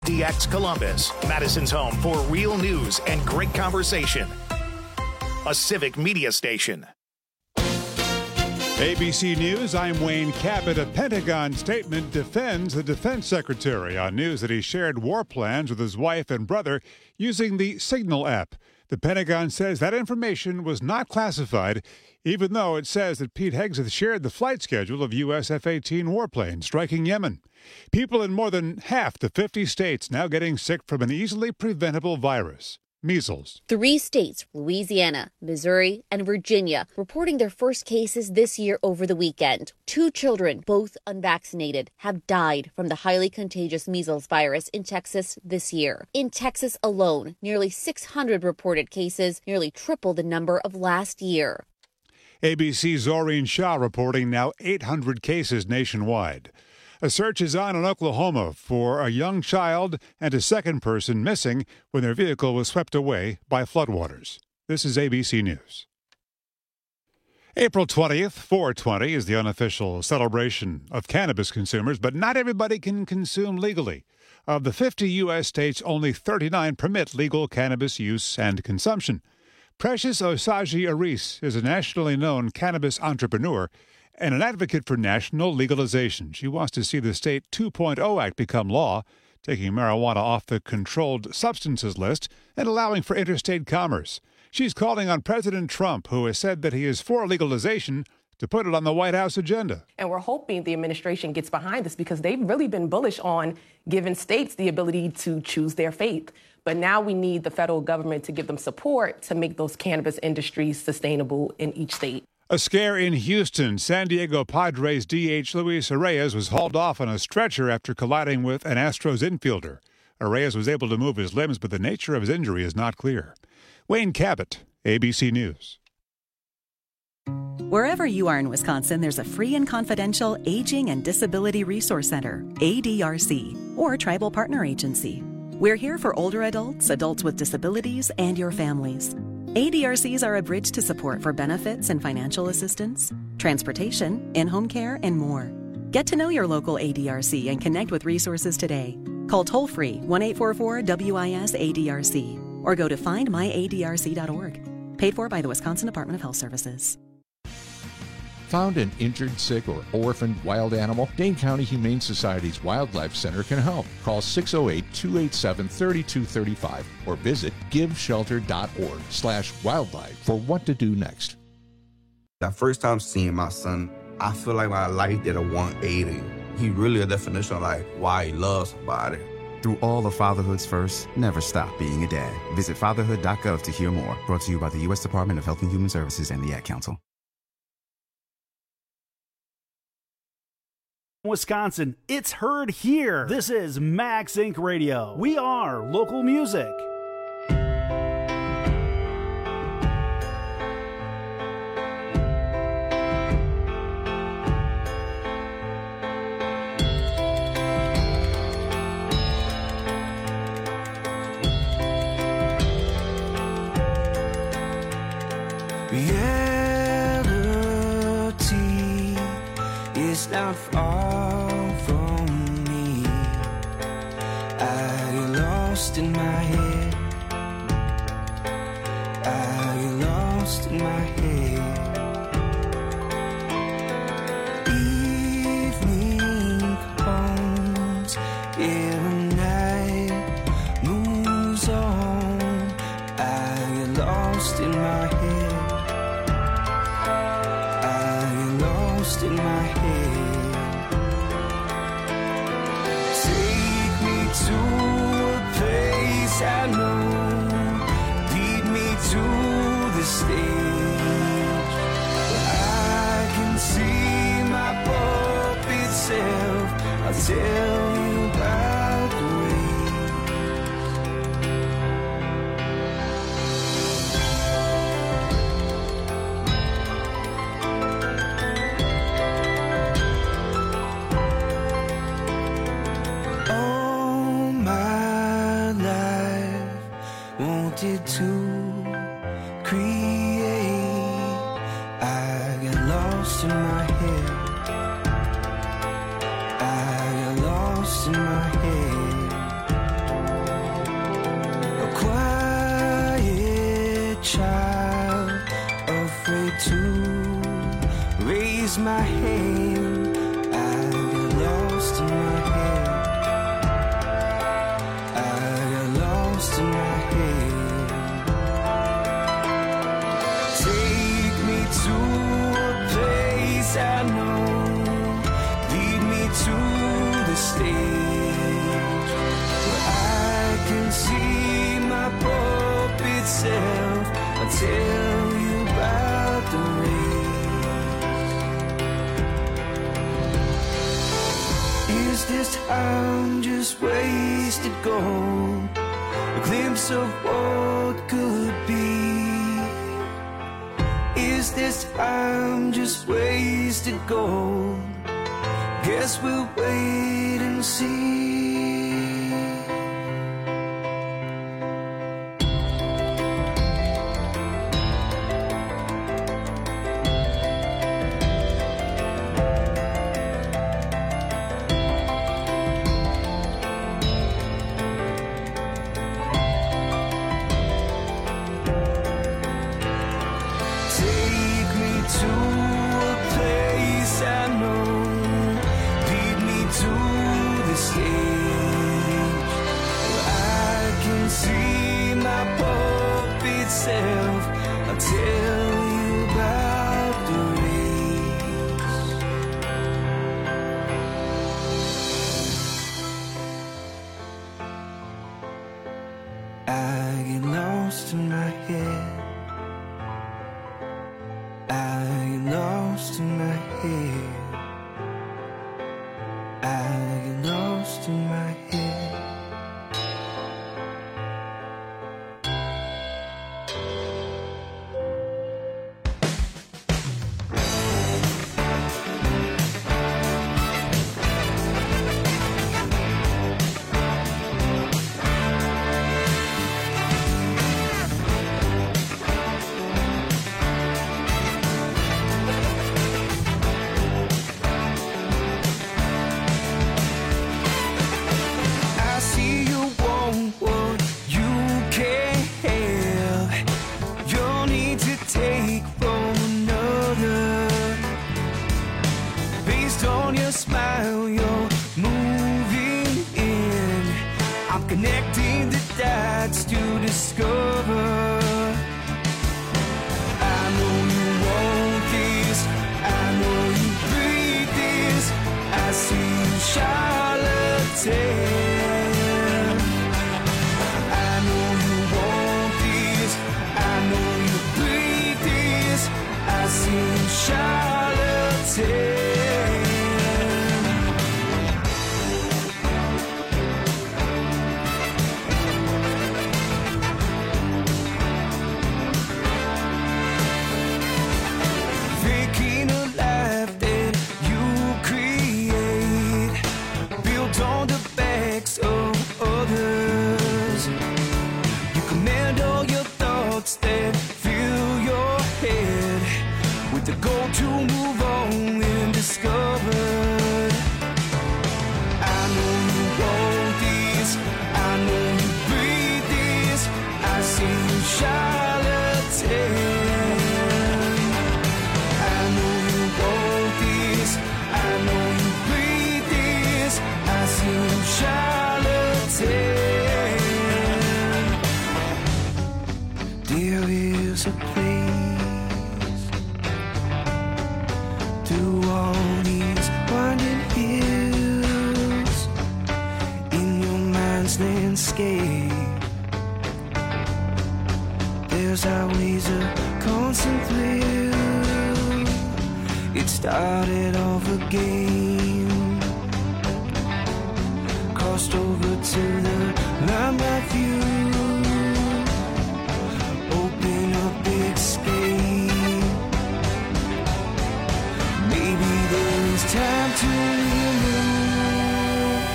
DX Columbus, Madison's home for real news and great conversation. A civic media station. ABC News, I'm Wayne Cabot. A Pentagon statement defends the defense secretary on news that he shared war plans with his wife and brother using the Signal app. The Pentagon says that information was not classified, even though it says that Pete Hegseth shared the flight schedule of U.S. F-18 warplanes striking Yemen. People in more than half the 50 states now getting sick from an easily preventable virus. Measles. 3 states, Louisiana, Missouri, and Virginia, reporting their first cases this year over the weekend. 2 children, both unvaccinated, have died from the highly contagious measles virus in Texas this year. In Texas alone, nearly 600 reported cases, nearly triple the number of last year. ABC's Zoreen Shah reporting now 800 cases nationwide. A search is on in Oklahoma for a young child and a second person missing when their vehicle was swept away by floodwaters. This is ABC News. April 20th, 420, is the unofficial celebration of cannabis consumers, but not everybody can consume legally. Of the 50 U.S. states, only 39 permit legal cannabis use and consumption. Precious Osagie Aris is a nationally known cannabis entrepreneur and an advocate for national legalization. She wants to see the State 2.0 Act become law, taking marijuana off the controlled substances list and allowing for interstate commerce. She's calling on President Trump, who has said that he is for legalization, to put it on the White House agenda. And we're hoping the administration gets behind this because they've really been bullish on giving states the ability to choose their fate. But now we need the federal government to give them support to make those cannabis industries sustainable in each state. A scare in Houston. San Diego Padres DH Luis Arraez was hauled off on a stretcher after colliding with an Astros infielder. Arraez was able to move his limbs, but the nature of his injury is not clear. Wayne Cabot, ABC News. Wherever you are in Wisconsin, there's a free and confidential Aging and Disability Resource Center, ADRC, or Tribal Partner Agency. We're here for older adults, adults with disabilities, and your families. ADRCs are a bridge to support for benefits and financial assistance, transportation, in-home care, and more. Get to know your local ADRC and connect with resources today. Call toll-free 1-844-WIS-ADRC or go to findmyadrc.org. Paid for by the Wisconsin Department of Health Services. Found an injured, sick, or orphaned wild animal? Dane County Humane Society's Wildlife Center can help. Call 608-287-3235 or visit giveshelter.org/wildlife for what to do next. That first time seeing my son, I feel like my life did a 180. He really a definition of like why he loves somebody. Through all of fatherhood's first, never stop being a dad. Visit fatherhood.gov to hear more. Brought to you by the U.S. Department of Health and Human Services and the Ad Council. Wisconsin, it's heard here. This is Max Inc. Radio. We are local music. Reality is not far from me. I get lost in my head. I get lost in my head. Evening comes, every night moves on. I get lost in my head. In my head, take me to a place I know, lead me to the stage where I can see my puppet self. I'll tell you about the to create. I get lost in my head. I get lost in my head. raise my hand. I got lost in my head. I got lost in my head. Take me to a place I know. Lead me to the stage where I can see my puppet self. I'll tell you about the race. Is this time just wasted gold? A glimpse of what could be? Is this time just wasted gold? Guess we'll wait and see. I'll tell you about the race. I get lost in my head. I get lost in my head. I get lost in my head. Smile, you're moving in. I'm connecting the dots to discover. I know you want this, I know you breathe this. I see you, charlatan. I know you want this, I know you breathe this. I see you, charlatan. That fill your head with the goal to move on and discovered. I know you want this, I know you breathe this. I see you, charlatan. I know you want this, I know you breathe this. I see you, charlatan. There is a place through all these winding hills in your mind's landscape. There's always a constant thrill. It started off a game, crossed over to the limelight view. Time to remove.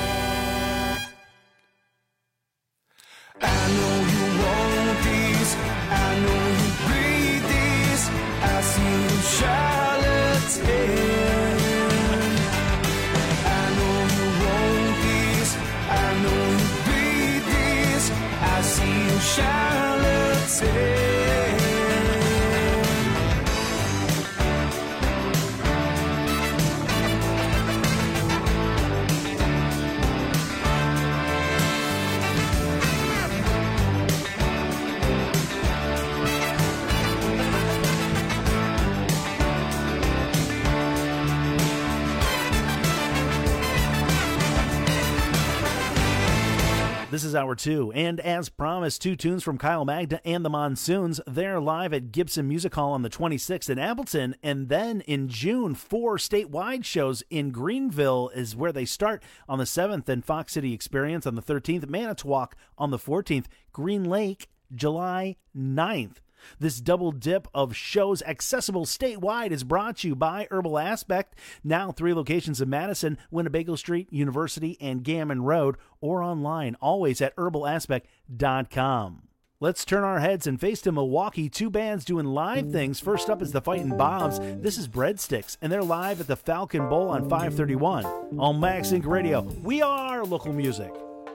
I know you want this, I know you breathe this. I see you, charlatan. I know you want this, I know you breathe this. I see you, charlatan. This is hour 2, and as promised, 2 tunes from Kyle Magda and the Monsoons. They're live at Gibson Music Hall on the 26th in Appleton, and then in June, 4 statewide shows in Greenville is where they start on the 7th, and Fox City Experience on the 13th, Manitowoc on the 14th, Green Lake July 9th. This double dip of shows accessible statewide is brought to you by Herbal Aspect. Now 3 locations in Madison, Winnebago Street, University, and Gammon Road, or online, always at herbalaspect.com. Let's turn our heads and face to Milwaukee. 2 bands doing live things. First up is the Fightin' Bobs. This is Breadsticks, and they're live at the Falcon Bowl on 531. On Max Inc. Radio, we are local music.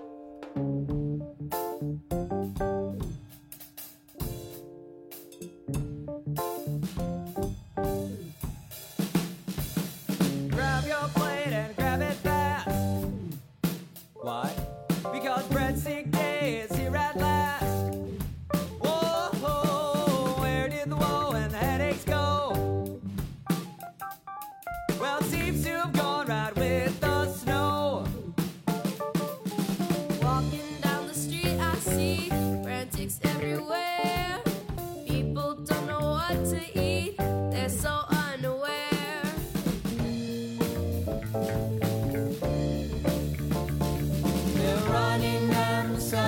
Grab your plate and grab it fast. Why? Because Breadstick Day is here at last. Whoa, where did the woe and the headaches go? Well, it seems to have gone right with the snow. Walking down the street, I see frantics everywhere. People don't know what to eat, they're so unaware. They're running down the side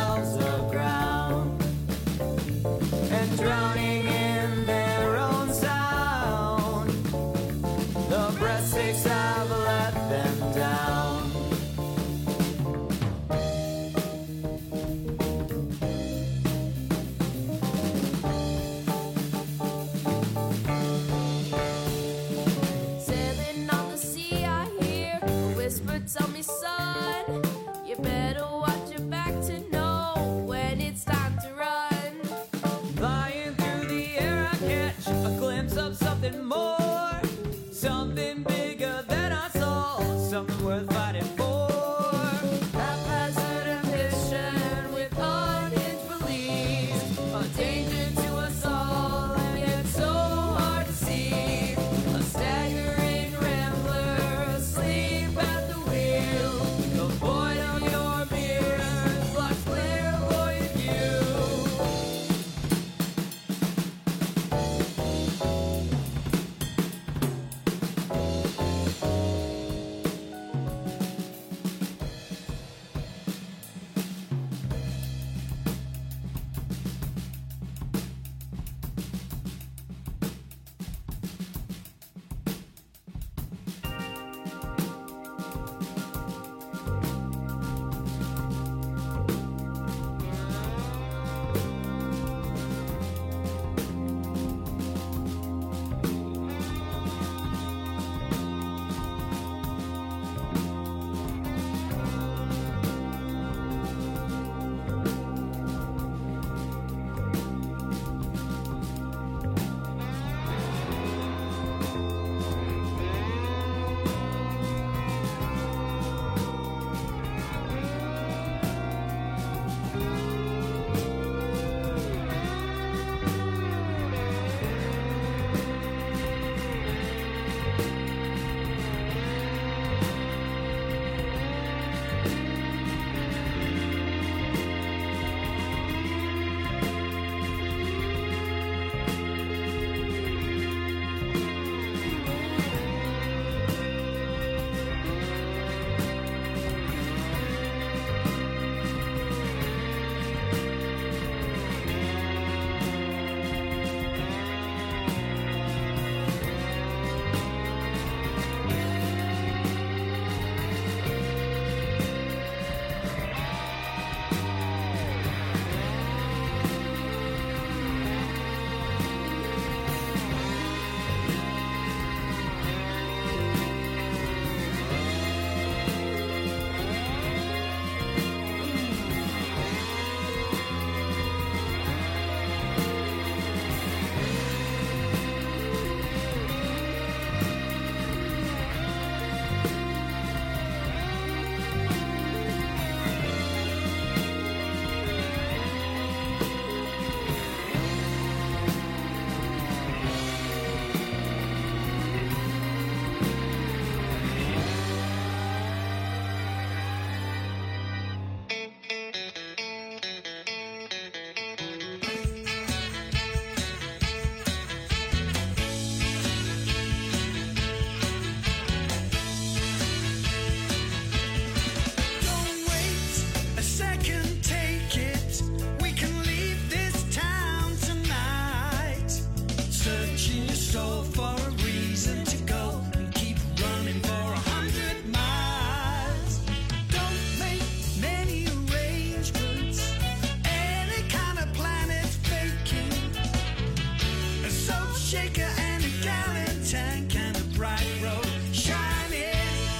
shaker and a gallon tank and a bright road shining.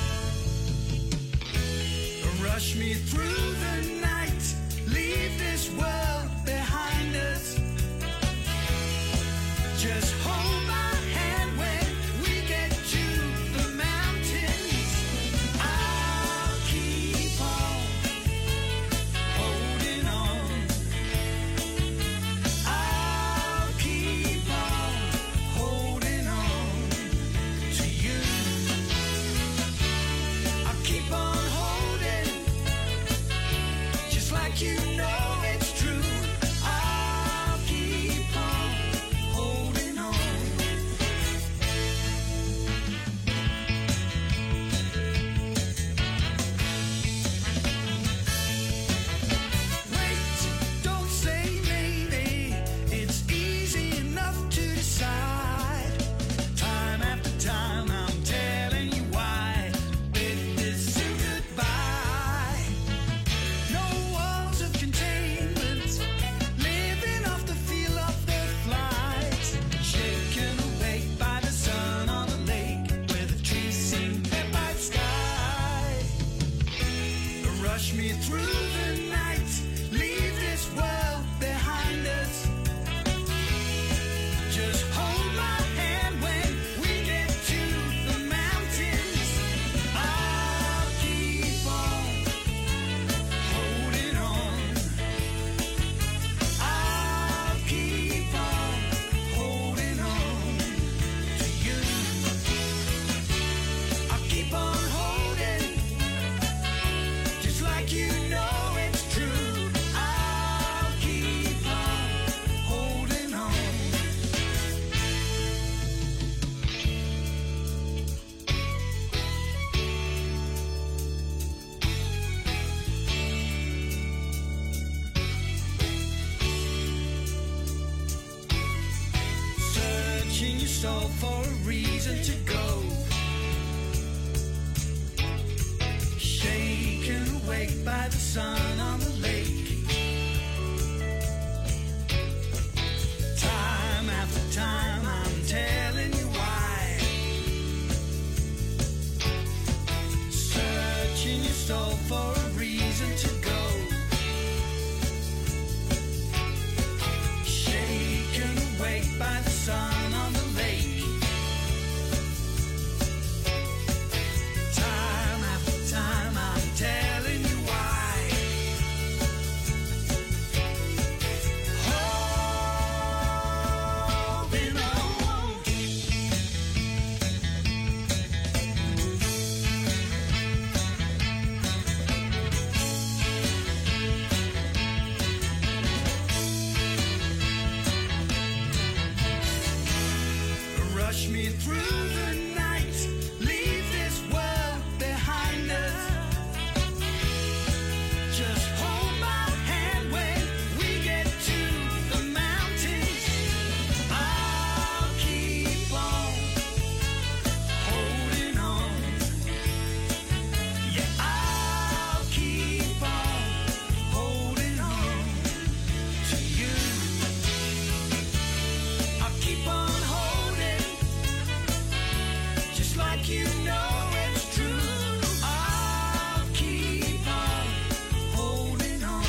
Rush me through the night, leave this world behind us. Just hold my hand when we get to the mountains. I'll keep on holding on. I'll keep on holding on to you. I'll keep on holding, just like you know it's true. I'll keep on holding on. Wait, don't say maybe. It's easy enough to decide. Time after time, I'm telling you why. Bid this goodbye. No walls of containment, living off the feel of the flies. Shaken awake by the sun on the lake, where the trees seem lit by the sky. Rush me through the night, leave this world behind us. Just hold my hand when we get to the mountains. I'll keep on holding on. I'll keep on holding on to you. I'll keep on holding, just like you know it's true. I'll keep on holding on. Searching your soul for a reason to go. Shaken awake by the sun on the lake. Time after time, I'm telling you why. Searching your soul for a reason to go. Shaken awake by the sun on the lake. Time after time, I'm telling you why. Holding on. Rush me through the night, leave this world behind us. Just hold my hand when we get to the mountains. I'll keep on holding on. Yeah, I'll keep on holding on to you. I'll keep on holding, just like you know it's true. I'll keep on holding on.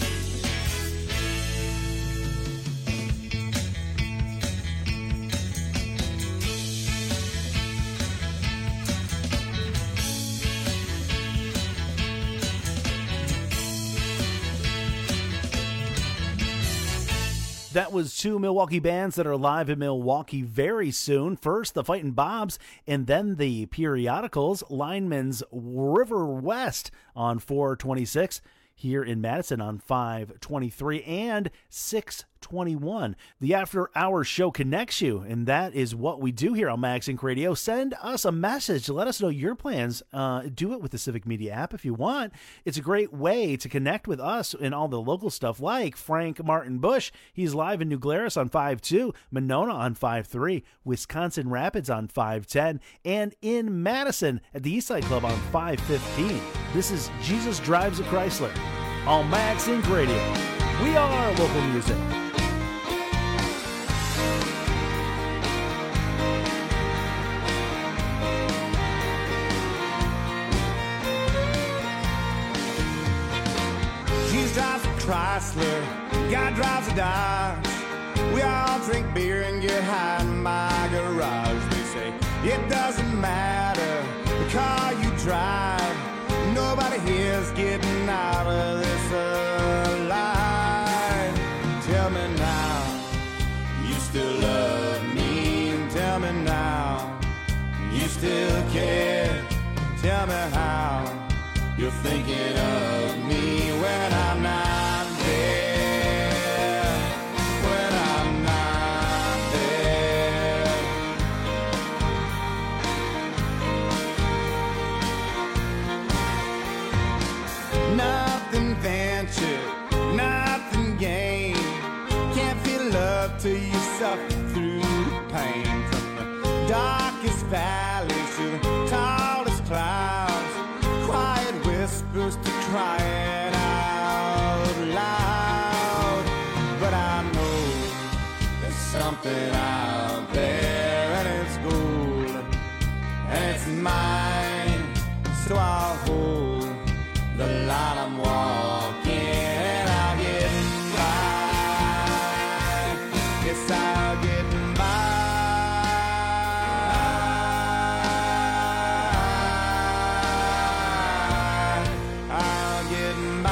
That was two Milwaukee bands that are live in Milwaukee very soon. First, the Fightin' Bobs, and then the Periodicals, Lineman's River West on 4/26, here in Madison on 5/23 and 6/21. The After Hours Show connects you, and that is what we do here on Max Inc. Radio. Send us a message. Let us know your plans. Do it with the Civic Media app if you want. It's a great way to connect with us and all the local stuff, like Frank Martin Bush. He's live in New Glarus on 5/2, Monona on 5/3, Wisconsin Rapids on 5/10, and in Madison at the Eastside Club on 5/15. This is Jesus Drives a Chrysler on Max Inc. Radio. We are local music. Chrysler, guy drives a Dodge. We all drink beer and get high in my garage. They say it doesn't matter the car you drive. Nobody here's getting out of this alive. Tell me now, you still love me. Tell me now, you still care. Tell me how you're thinking of me when I'm not there. When I'm not there. Nothing ventured, nothing gained. Can't feel love till you suffer through the pain. From the darkest valleys to the tallest clouds, quiet whispers to crying out loud. But I know there's something out there, and it's gold, and it's mine. So I'll hold the line I'm walking, and I'll get by. Yes, I'll get by. I'll get by.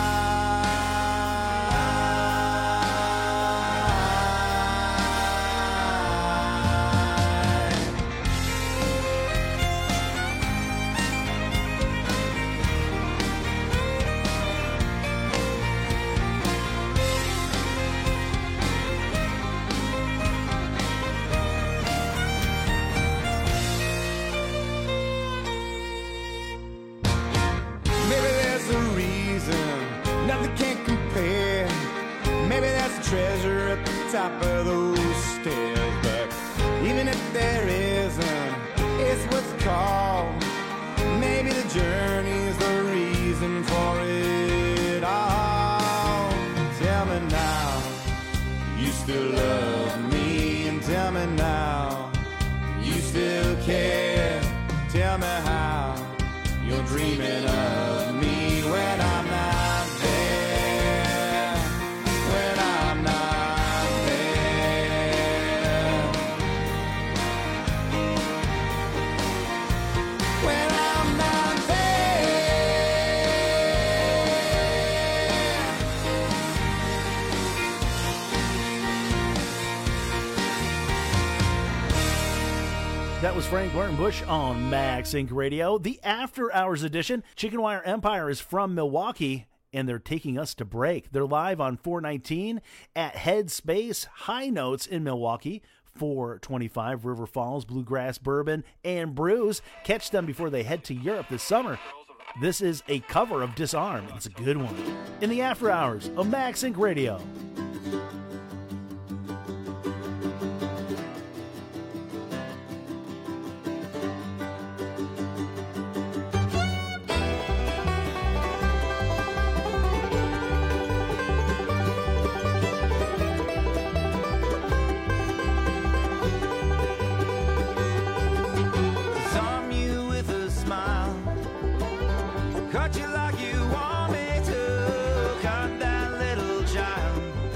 Maybe there's a reason nothing can compare. Maybe there's a treasure at the top of those stairs. But even if there isn't, it's what's called. Maybe the journey's the reason for it all. Tell me now, you still love me. And tell me now, you still care. Tell me how you're dreaming of me when I'm not there. When I'm not there. When I'm not That was Frank Martin Bush on Max Inc. Radio. The After Hours edition. Chicken Wire Empire is from Milwaukee, and they're taking us to break. They're live on 419 at Headspace High Notes in Milwaukee. 425 River Falls, Bluegrass, Bourbon, and Brews. Catch them before they head to Europe this summer. This is a cover of Disarm. It's a good one. In the After Hours of Max Inc. Radio. Disarm you with a smile. Cut you like you want me to. Cut that little child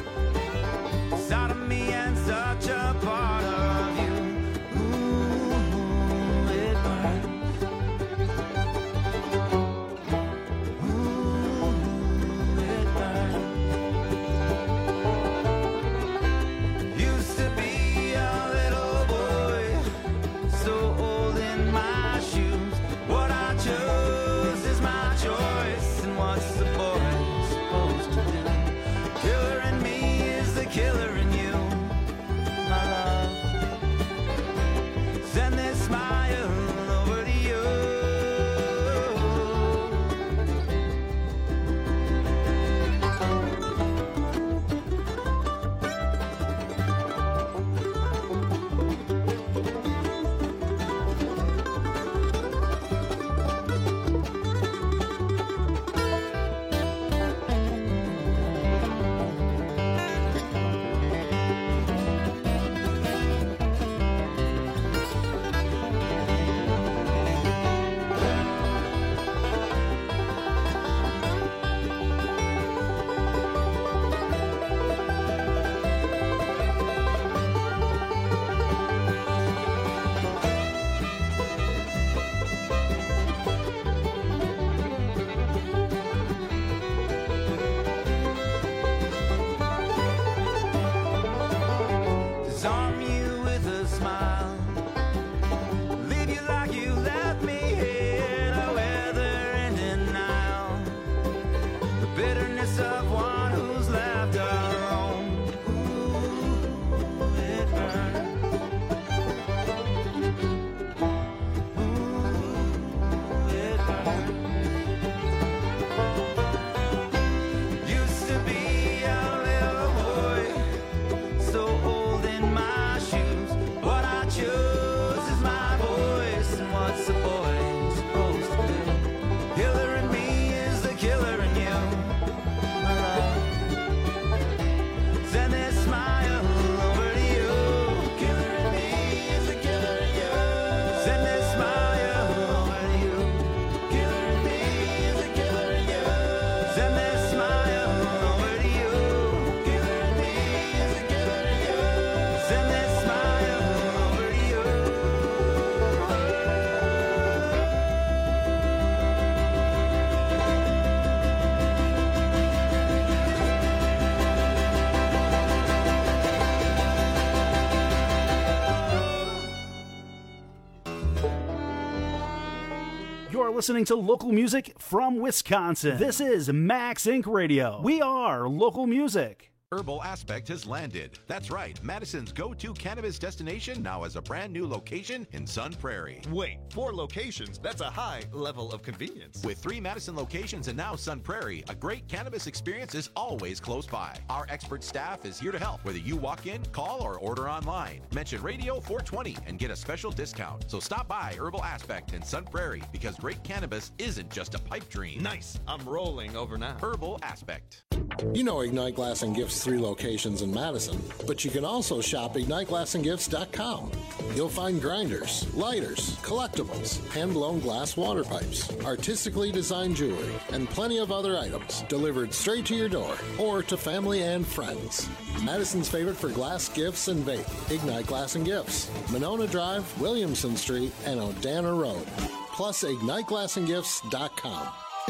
listening to local music from Wisconsin. This is Max Inc. Radio. We are local music. Herbal Aspect has landed. That's right, Madison's go-to cannabis destination now has a brand new location in Sun Prairie. Wait, 4 locations? That's a high level of convenience. With 3 Madison locations and now Sun Prairie, a great cannabis experience is always close by. Our expert staff is here to help, whether you walk in, call, or order online. Mention Radio 420 and get a special discount. So stop by Herbal Aspect in Sun Prairie, because great cannabis isn't just a pipe dream. Nice. I'm rolling over now. Herbal Aspect. You know Ignite Glass and Gifts 3 locations in Madison, but you can also shop IgniteGlassandGifts.com. You'll find grinders, lighters, collectibles, hand-blown glass water pipes, artistically designed jewelry, and plenty of other items delivered straight to your door or to family and friends. Madison's favorite for glass gifts and vape, Ignite Glass and Gifts, Monona Drive, Williamson Street, and Odana Road. Plus IgniteGlassandGifts.com.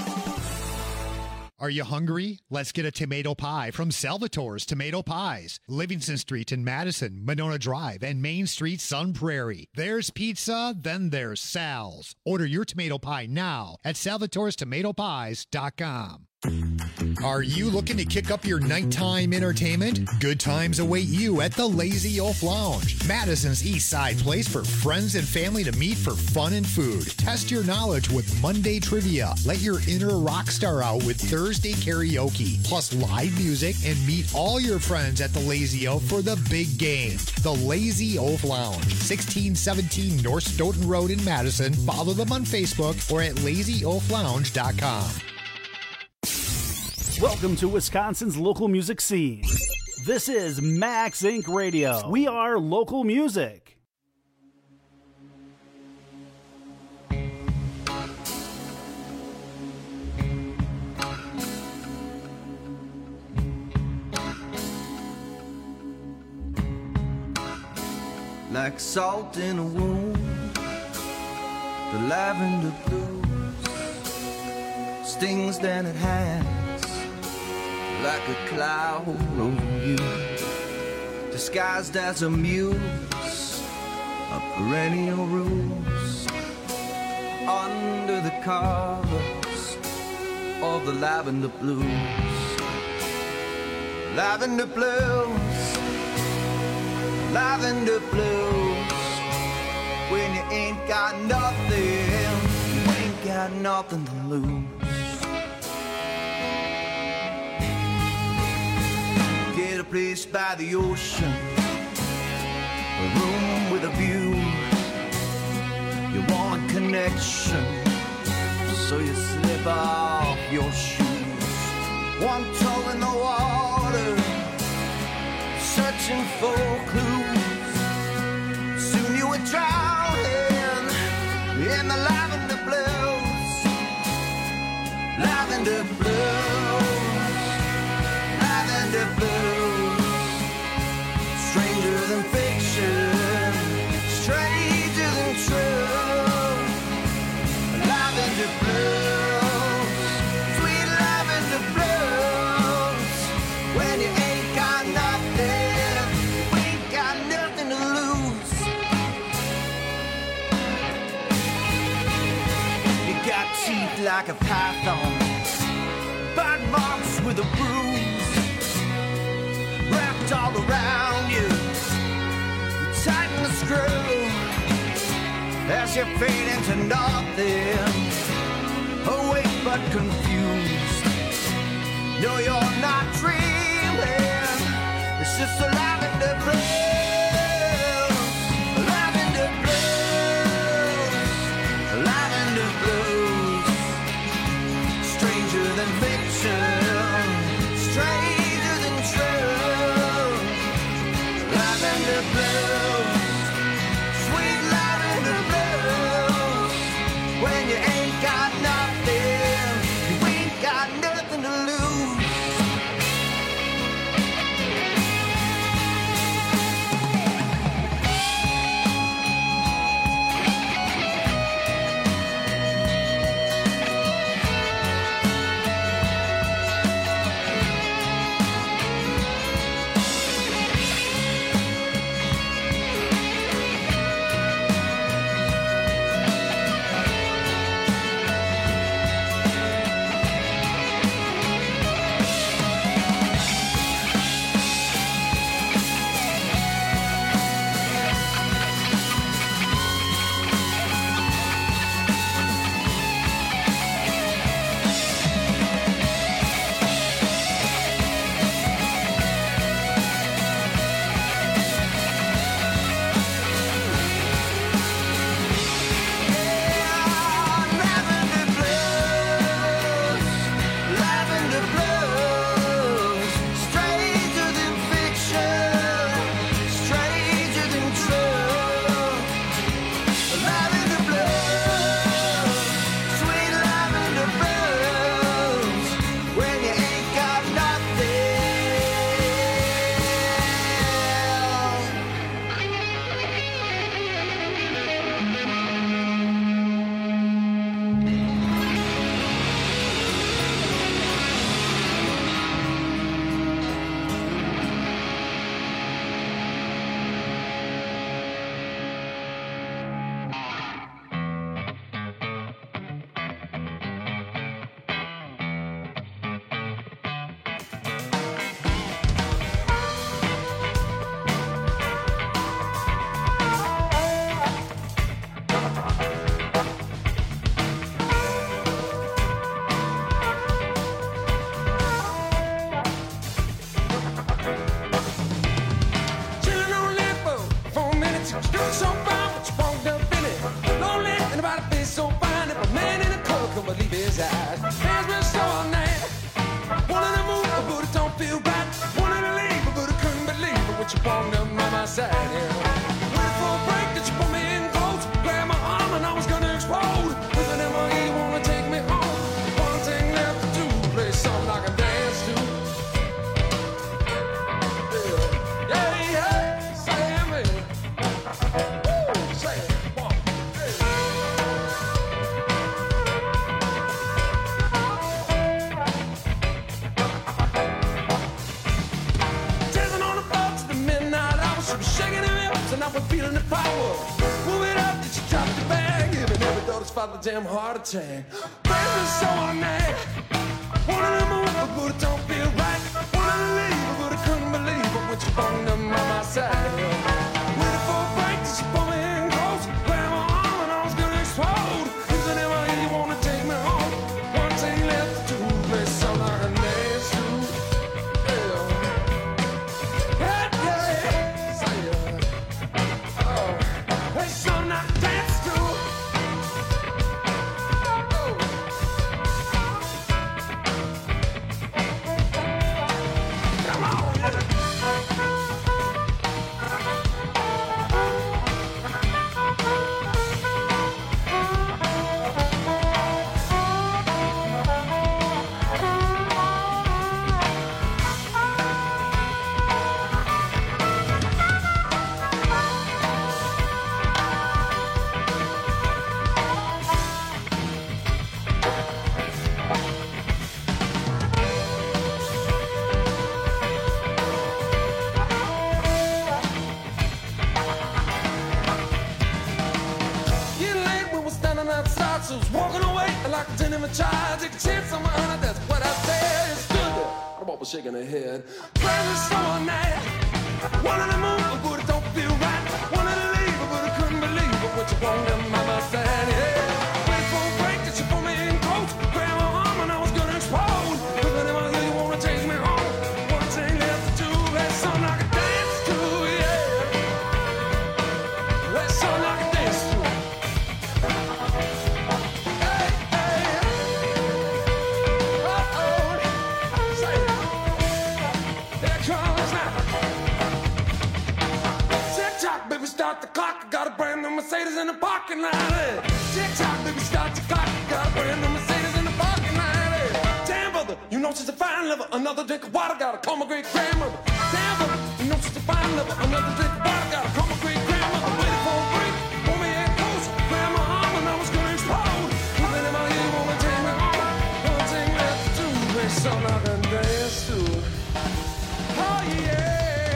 Are you hungry? Let's get a tomato pie from Salvatore's Tomato Pies. Livingston Street in Madison, Monona Drive, and Main Street, Sun Prairie. There's pizza, then there's Sal's. Order your tomato pie now at salvatorestomatopies.com. Are you looking to kick up your nighttime entertainment? Good times await you at the Lazy Oaf Lounge, Madison's East Side place for friends and family to meet for fun and food. Test your knowledge with Monday trivia. Let your inner rock star out with Thursday karaoke, plus live music, and meet all your friends at the Lazy Oaf for the big game. The Lazy Oaf Lounge, 1617 North Stoughton Road in Madison. Follow them on Facebook or at lazyoaflounge.com. Welcome to Wisconsin's local music scene. This is Max Inc. Radio. We are local music. Like salt in a wound, the lavender blues stings than it has, like a cloud over you, disguised as a muse of perennial rose, under the covers of the lavender blues. Lavender blues, lavender blues. When you ain't got nothing, you ain't got nothing to lose. Get a place by the ocean, a room with a view. You want a connection, so you slip off your shoes. One toe in the water, searching for clues. Soon you were drowning in the lavender blues. Lavender blues, lavender blues. Stranger than fiction, stranger than true. Lavender blues, sweet lavender blues. When you ain't got nothing, we ain't got nothing to lose. You got teeth like a python, bite marks with a bruise, wrapped all around you. You tighten the screw as you fade into nothing, awake but confused. No, you're not dreaming, it's just a lavender blues, lavender blues, lavender blues. Stranger than fiction, stranger than true. Lavender blues, sweet lavender blues. When you ain't got nothing, you ain't got nothing to lose. walked up by my side, yeah. Waited for a break that you put me in close. Grabbed my arm and I was gonna explode. With an MRE, wanna take me home. One thing left to do, play something I can dance to. Yeah, yeah, say me. Woo, say it. And I was feeling the power. Move it up, did you drop the bag? Even every daughter's father damn heart attack. Baby, so on that. Wanted to move, but it don't feel right. Wanted to leave, but I couldn't believe it when you walked up by my side. Waited for a break, did you pull me in close? Grabbed my arm and I was gonna explode. If I never hear you wanna take me home. One thing left to do, play something I can dance to. So I was walking away like a 10 in my child. Take a chance on my honor, that's what I said. It stood there, I'm almost shaking her head. Crazy summer night. Wanted to move, but it don't feel right. Wanted to leave, but I couldn't believe it. What you want them by my side, yeah. Wait for a break that you put me in close. Grab my arm and I was gonna explode. But whenever I hear you wanna take me home. One thing left to do, that's something I can dance to, yeah. That's something I can dance to. Start the clock, I got a brand new Mercedes in the parking lot. Tick-tock, baby, start the clock, I got a brand new Mercedes in the parking lot. Damn, brother, you know she's a fine lover. Another drink of water, gotta call my great grandmother. Damn, brother, you know she's a fine lover. Another drink of water, gotta call my great grandmother. Waited for a break, pull me in close, grab my arm and I was gonna explode. Moving in my ear, wanna take me home. One thing left to do, there's something I can dance to. Oh yeah.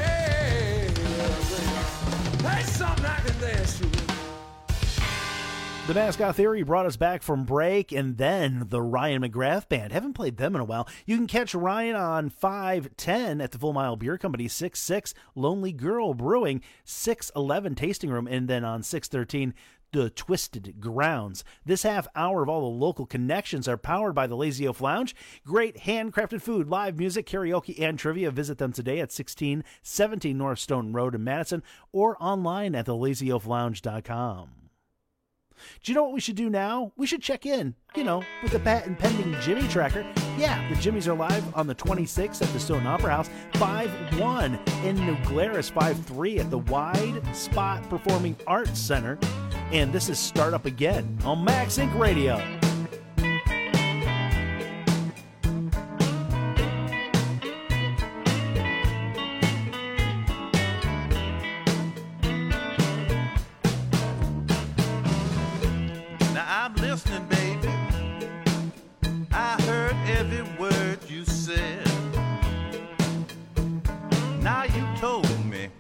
The Mascot Theory brought us back from break, and then the Ryan McGrath Band. Haven't played them in a while. You can catch Ryan on 510 at the Full Mile Beer Company, 6-6 Lonely Girl Brewing, 611 Tasting Room, and then on 613 the Twisted Grounds. This half hour of all the local connections are powered by the Lazy Oaf Lounge. Great handcrafted food, live music, karaoke, and trivia. Visit them today at 1617 North Stone Road in Madison or online at thelazyOafLounge.com. Do you know what we should do now? We should check in, with the patent pending Jimmy Tracker. Yeah, the Jimmys are live on the 26th at the Stone Opera House, 5-1 in New Glarus, 5-3 at the Wide Spot Performing Arts Center. And this is Start Up Again on Max Inc. Radio. I'm listening, baby. I heard every word you said. Now you told me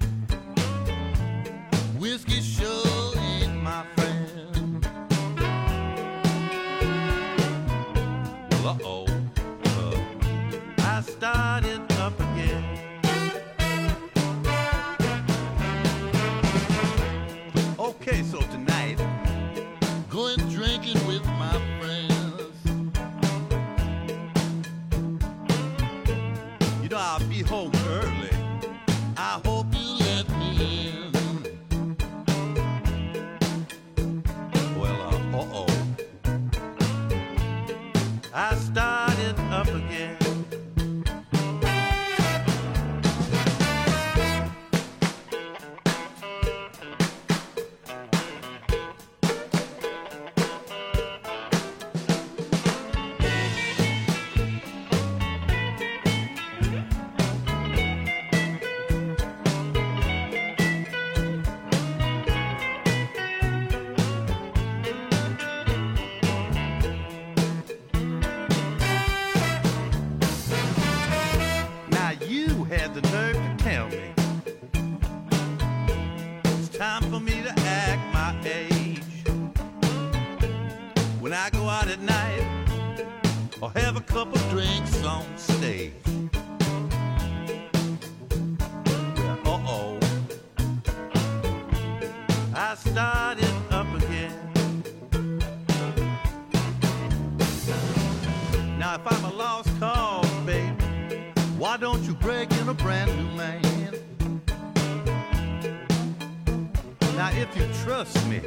whiskey sure ain't my friend. Well, I started up again. Okay, so tonight going drinking with my friends. I'll be home early. I hope you let me in. Well, I started up again. had the nerve to tell me it's time for me to act my age. When I go out at night or have a couple drinks on stage. Well, I started up again. Now if I'm a lost cause, baby, why don't you break in a brand new man? Now if you trust me,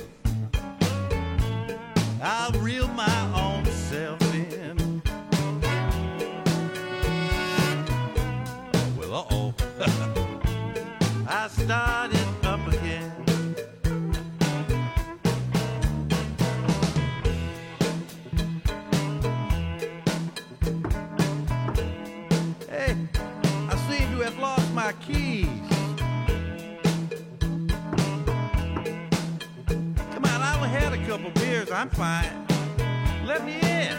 I'll reel my own self in. Well, I started up again. Hey, I seem to have lost my keys. Come on, I only had a couple beers. I'm fine. Let me in.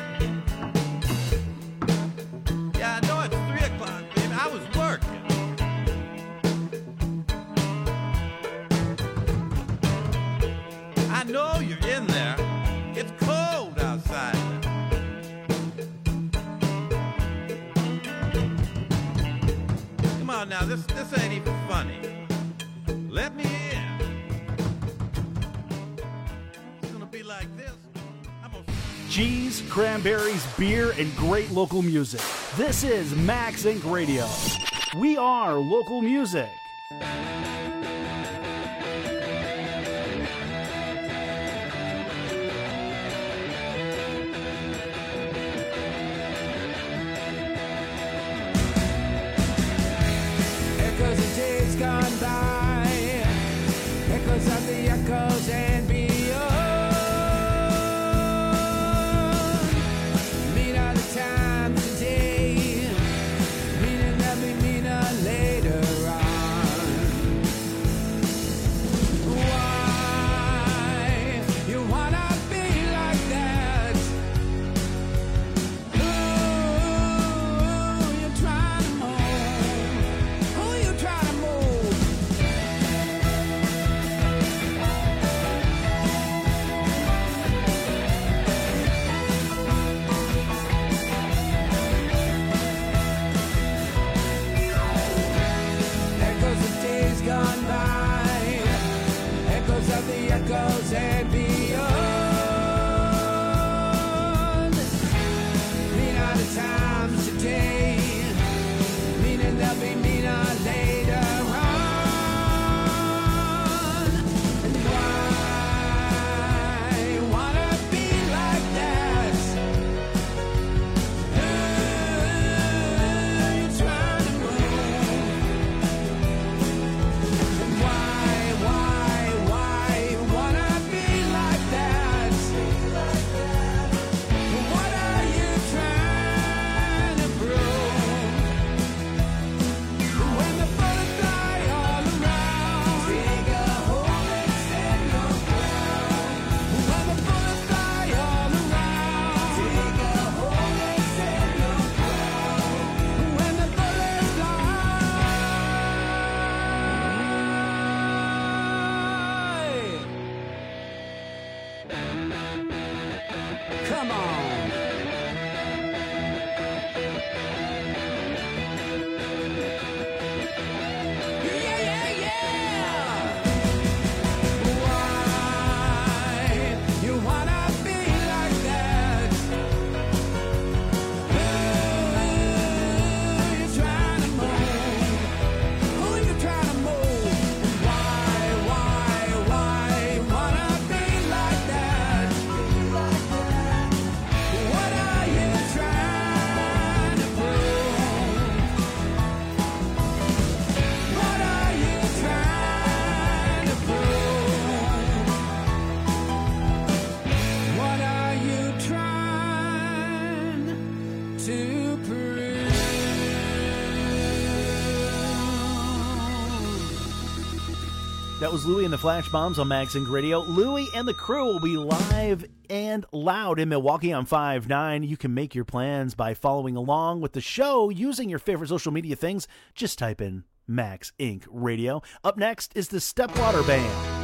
Yeah, I know it's 3 o'clock, baby. I was working. I know you're in there. It's cold outside now. Come on now, this ain't even funny. Let me in. It's gonna be like this. Cheese, cranberries, beer, and great local music. This is Max Inc. Radio. We are local music. Echoes of days gone by, echoes of the echoes and beyond. Mean are the times today, meaning they'll be meaner later on. Why you wanna be like that? Who you trying to move? Who you trying to move? Echoes of days gone by, echoes of the echoes and beyond. Mean are the times today, meaning they'll be meaner later on. And why wanna be like that? Who you trying to move? And why wanna be like that? What are you trying to prove? When the bullets fly all around, take a hold and stand your ground. When the bullets fly all around, take a hold and stand your ground. When the bullets fly. Come on. Why you wanna be like that? Who you trying to move? Who you trying to move? Why wanna be like that? Who That was Louie and the Flash Bombs on Max Inc. Radio. Louie and the crew will be live and loud in Milwaukee on 5/9. You can make your plans by following along with the show using your favorite social media things. Just type in Max Inc. Radio. Up next is the Stepwater Band.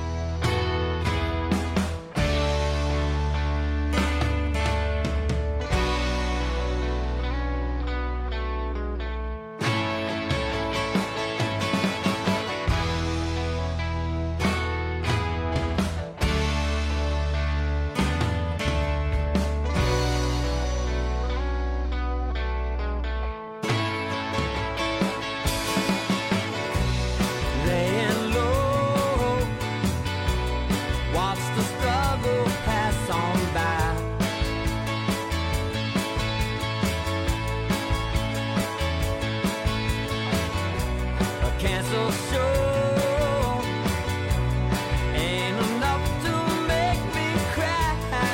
Laying low, watch the struggle pass on by. A canceled show ain't enough to make me cry.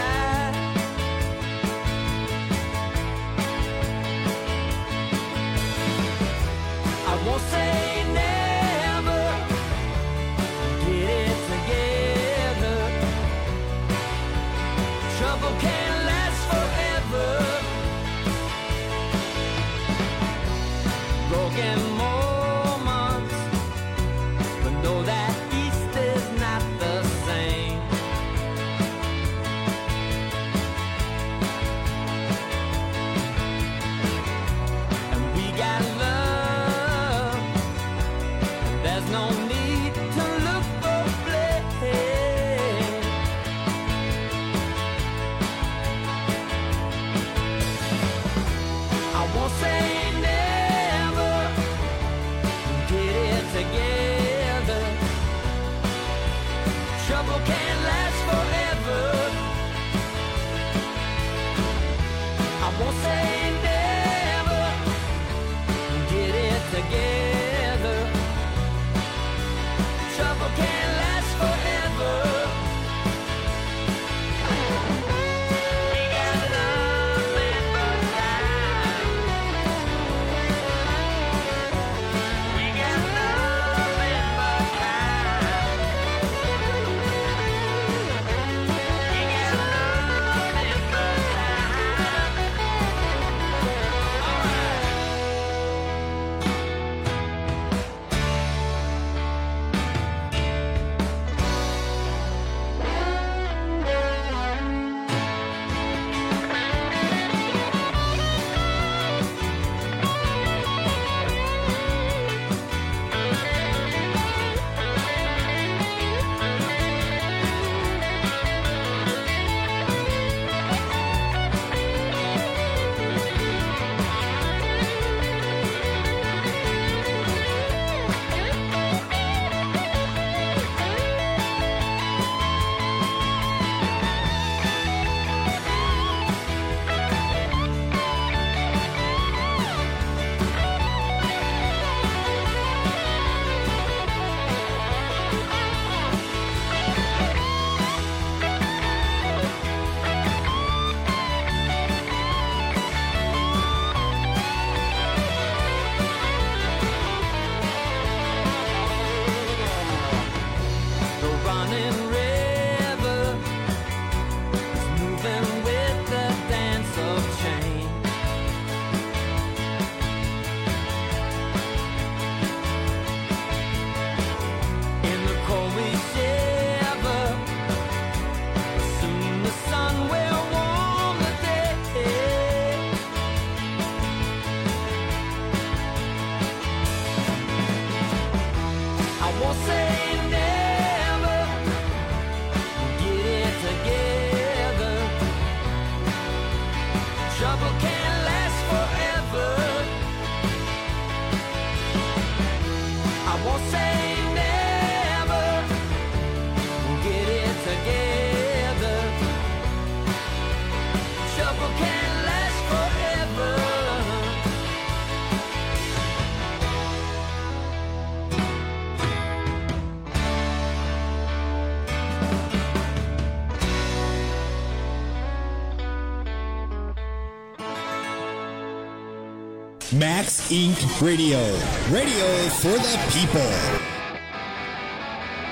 I won't say never, get it together. Trouble can't last forever. Broken moments, but know that East is not the same. And we got love, there's no need to look for blame. I won't say never, get it together. Trouble can't last forever. I won't say never, get it together. Trouble can't last forever. We got love and but time. We got love and but time. We got love and but The running river is moving with the dance of change. In the cold we shiver, soon the sun will warm the day. I won't say never, get it together. Trouble can't last forever. I won't say never, get it together. Trouble can't last forever. Max Inc. Radio. Radio for the people.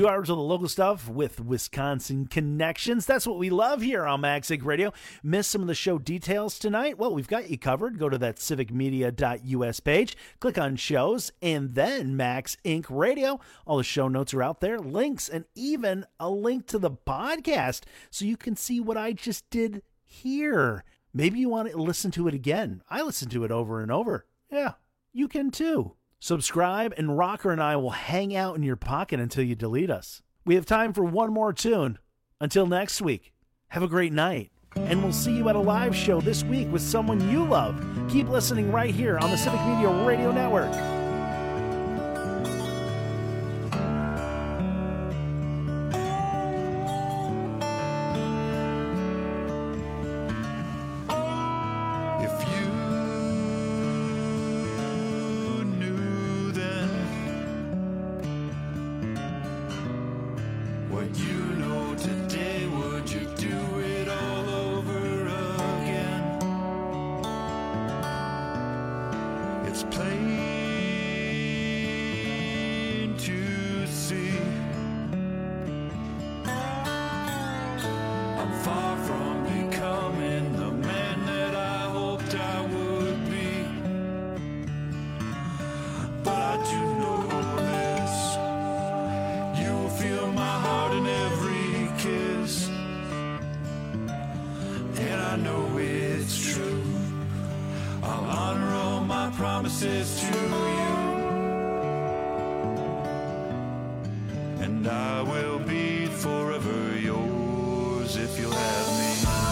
2 hours of the local stuff with Wisconsin connections. That's what we love here on MagSync Radio. Missed some of the show details tonight? Well, we've got you covered. Go to that civicmedia.us page, click on shows, and then Max Inc. Radio. All the show notes are out there, links, and even a link to the podcast so you can see what I just did here. Maybe you want to listen to it again. I listen to it over and over. Yeah, you can too. Subscribe, and Rocker and I will hang out in your pocket until you delete us. We have time for one more tune. Until next week, have a great night. And we'll see you at a live show this week with someone you love. Keep listening right here on the Civic Media Radio Network. promises to you, and I will be forever yours if you'll have me.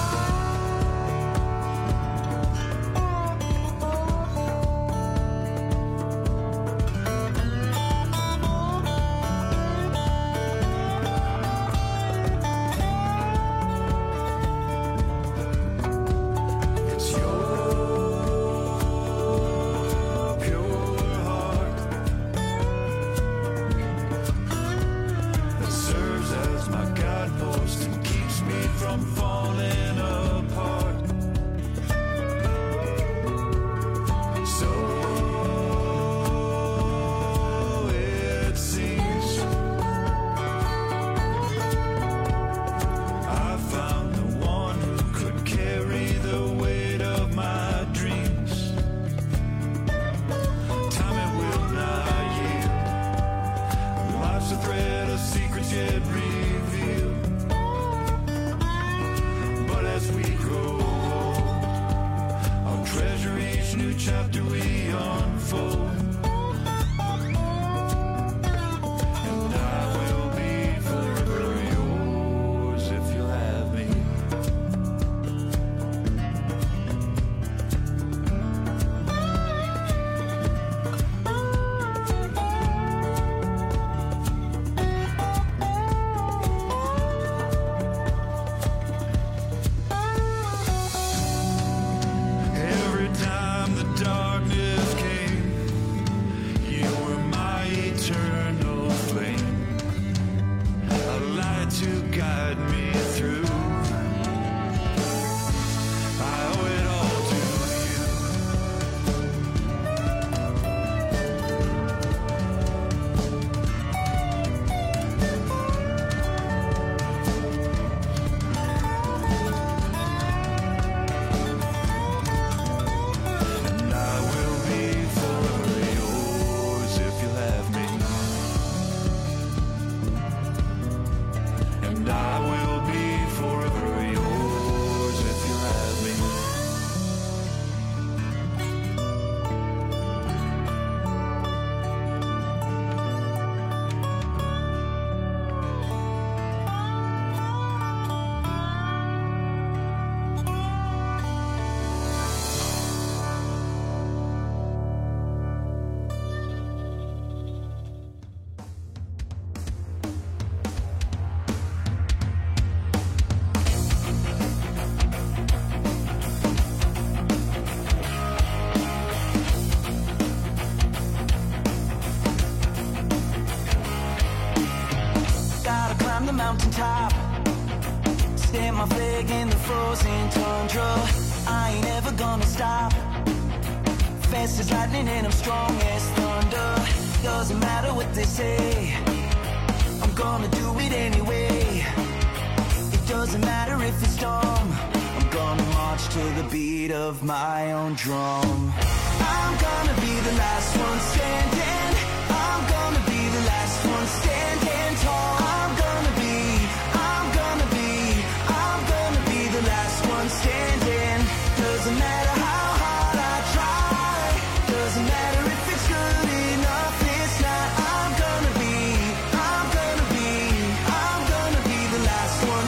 Mountaintop, stand my flag in the frozen tundra. I ain't ever gonna stop. Fast as lightning and I'm strong as thunder. Doesn't matter what they say, I'm gonna do it anyway. It doesn't matter if it's dumb. I'm gonna march to the beat of my own drum. I'm gonna be the last one standing. I'm gonna be the last one standing tall. I'm gonna be the last one standing. Doesn't matter how hard I try. Doesn't matter if it's good enough. It's not. I'm gonna be the last one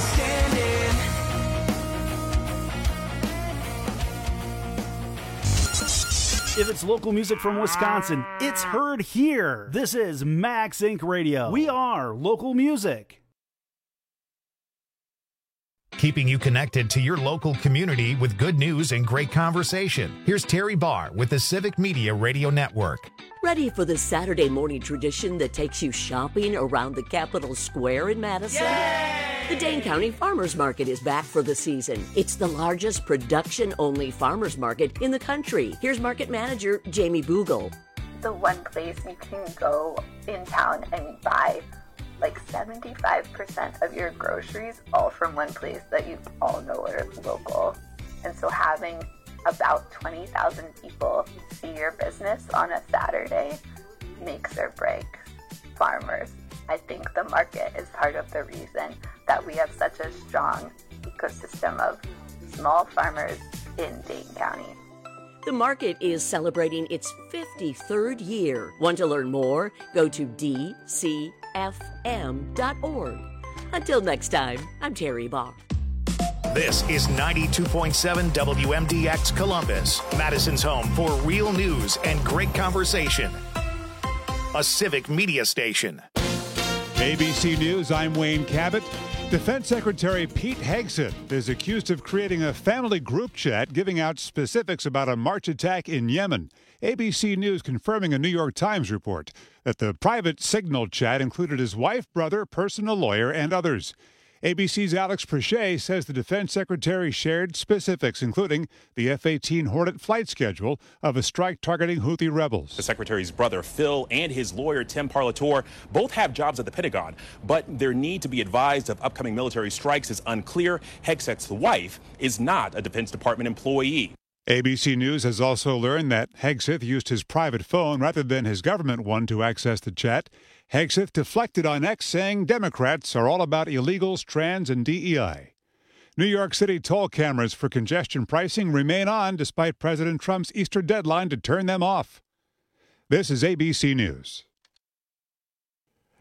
standing. If it's local music from Wisconsin, it's heard here. This is Max Inc. Radio. We are local music. Keeping you connected to your local community with good news and great conversation. Here's Terry Barr with the Civic Media Radio Network. Ready for the Saturday morning tradition that takes you shopping around the Capitol Square in Madison? Yay! The Dane County Farmers Market is back for the season. It's the largest production-only farmers market in the country. Here's market manager Jamie Bogle. The one place you can go in town and buy like 75% of your groceries all from one place that you all know are local. And so having about 20,000 people see your business on a Saturday makes or breaks farmers. I think the market is part of the reason that we have such a strong ecosystem of small farmers in Dane County. The market is celebrating its 53rd year. Want to learn more? Go to dcfm.org. Until next time, I'm Terry Barr. This is 92.7 WMDX Columbus, Madison's home for real news and great conversation. A civic media station. ABC News, I'm Wayne Cabot. Defense Secretary Pete Hegseth is accused of creating a family group chat giving out specifics about a March attack in Yemen. ABC News confirming a New York Times report that the private Signal chat included his wife, brother, personal lawyer, and others. ABC's Alex Prechet says the defense secretary shared specifics, including the F-18 Hornet flight schedule of a strike targeting Houthi rebels. The secretary's brother, Phil, and his lawyer, Tim Parlator, both have jobs at the Pentagon, but their need to be advised of upcoming military strikes is unclear. Hegseth's wife is not a Defense Department employee. ABC News has also learned that Hegseth used his private phone rather than his government one to access the chat. Hegseth deflected on X, saying Democrats are all about illegals, trans, and DEI. New York City toll cameras for congestion pricing remain on despite President Trump's Easter deadline to turn them off. This is ABC News.